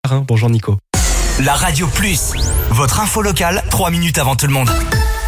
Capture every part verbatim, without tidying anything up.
Bonjour Nico. La Radio Plus, votre info locale, trois minutes avant tout le monde.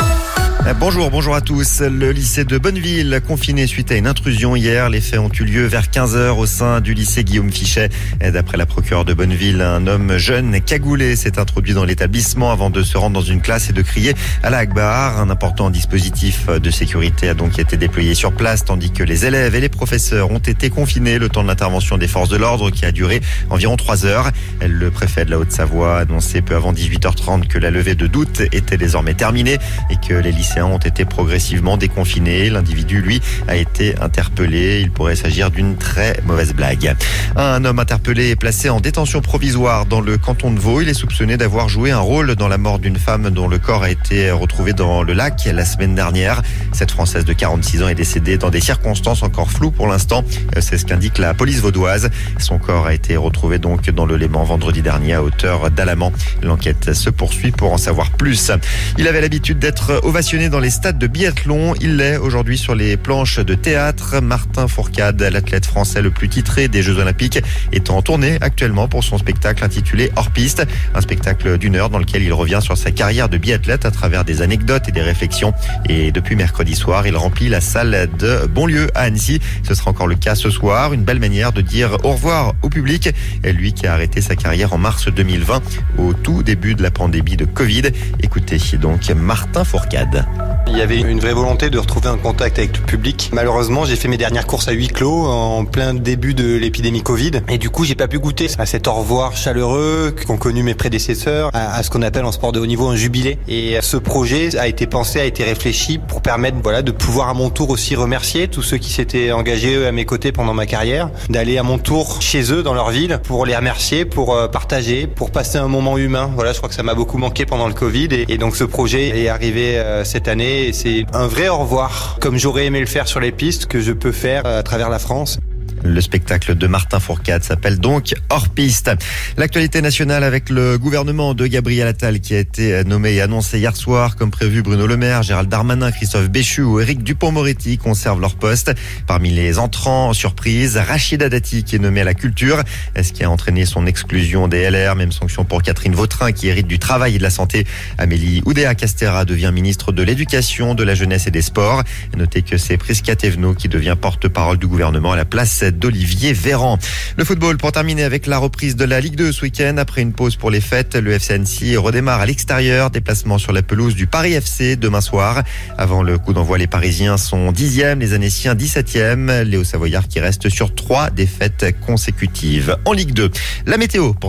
Bonjour, bonjour à tous. Le lycée de Bonneville, confiné suite à une intrusion hier. Les faits ont eu lieu vers quinze heures au sein du lycée Guillaume Fichet. D'après la procureure de Bonneville, un homme jeune cagoulé s'est introduit dans l'établissement avant de se rendre dans une classe et de crier à la Akbar. Un important dispositif de sécurité a donc été déployé sur place, tandis que les élèves et les professeurs ont été confinés le temps de l'intervention des forces de l'ordre qui a duré environ trois heures. Le préfet de la Haute-Savoie a annoncé peu avant dix-huit heures trente que la levée de doute était désormais terminée et que les lycéens ont été progressivement déconfinés. L'individu, lui, a été interpellé. Il pourrait s'agir d'une très mauvaise blague. Un homme interpellé est placé en détention provisoire dans le canton de Vaud. Il est soupçonné d'avoir joué un rôle dans la mort d'une femme dont le corps a été retrouvé dans le lac la semaine dernière. Cette Française de quarante-six ans est décédée dans des circonstances encore floues pour l'instant. C'est ce qu'indique la police vaudoise. Son corps a été retrouvé donc dans le Léman vendredi dernier à hauteur d'Alamand. L'enquête se poursuit pour en savoir plus. Il avait l'habitude d'être ovationné dans les stades de biathlon. Il l'est aujourd'hui sur les planches de théâtre. Martin Fourcade, l'athlète français le plus titré des Jeux Olympiques, est en tournée actuellement pour son spectacle intitulé Hors piste. Un spectacle d'une heure dans lequel il revient sur sa carrière de biathlète à travers des anecdotes et des réflexions. Et depuis mercredi soir, il remplit la salle de Bonlieu à Annecy. Ce sera encore le cas ce soir. Une belle manière de dire au revoir au public. Lui qui a arrêté sa carrière en mars deux mille vingt au tout début de la pandémie de Covid. Écoutez donc Martin Fourcade. Il y avait une vraie volonté de retrouver un contact avec le public. Malheureusement, j'ai fait mes dernières courses à huis clos en plein début de l'épidémie Covid. Et du coup, j'ai pas pu goûter à cet au revoir chaleureux qu'ont connu mes prédécesseurs, à, à ce qu'on appelle en sport de haut niveau un jubilé. Et ce projet a été pensé, a été réfléchi pour permettre, voilà, de pouvoir à mon tour aussi remercier tous ceux qui s'étaient engagés à mes côtés pendant ma carrière, d'aller à mon tour chez eux dans leur ville pour les remercier, pour partager, pour passer un moment humain. Voilà, je crois que ça m'a beaucoup manqué pendant le Covid. Et, et donc ce projet est arrivé euh, cette année. Et c'est un vrai au revoir, comme j'aurais aimé le faire sur les pistes, que je peux faire à travers la France. Le spectacle de Martin Fourcade s'appelle donc Hors piste. L'actualité nationale avec le gouvernement de Gabriel Attal qui a été nommé et annoncé hier soir. Comme prévu, Bruno Le Maire, Gérald Darmanin, Christophe Béchu ou Éric Dupond-Moretti conservent leur poste. Parmi les entrants, surprise, Rachida Dati qui est nommée à la culture. Ce qui a entraîné son exclusion des L R. Même sanction pour Catherine Vautrin qui hérite du travail et de la santé. Amélie Oudéa-Castéra devient ministre de l'Éducation, de la Jeunesse et des Sports. Notez que c'est Prisca Thévenot qui devient porte-parole du gouvernement à la place d'Olivier Véran. Le football pour terminer avec la reprise de la Ligue deux ce week-end. Après une pause pour les fêtes, le F C Annecy redémarre à l'extérieur. Déplacement sur la pelouse du Paris F C demain soir. Avant le coup d'envoi, les Parisiens sont dixième, les Annéciens dix-septième. Les Hauts-Savoyards qui restent sur trois défaites consécutives. En Ligue deux, la météo pour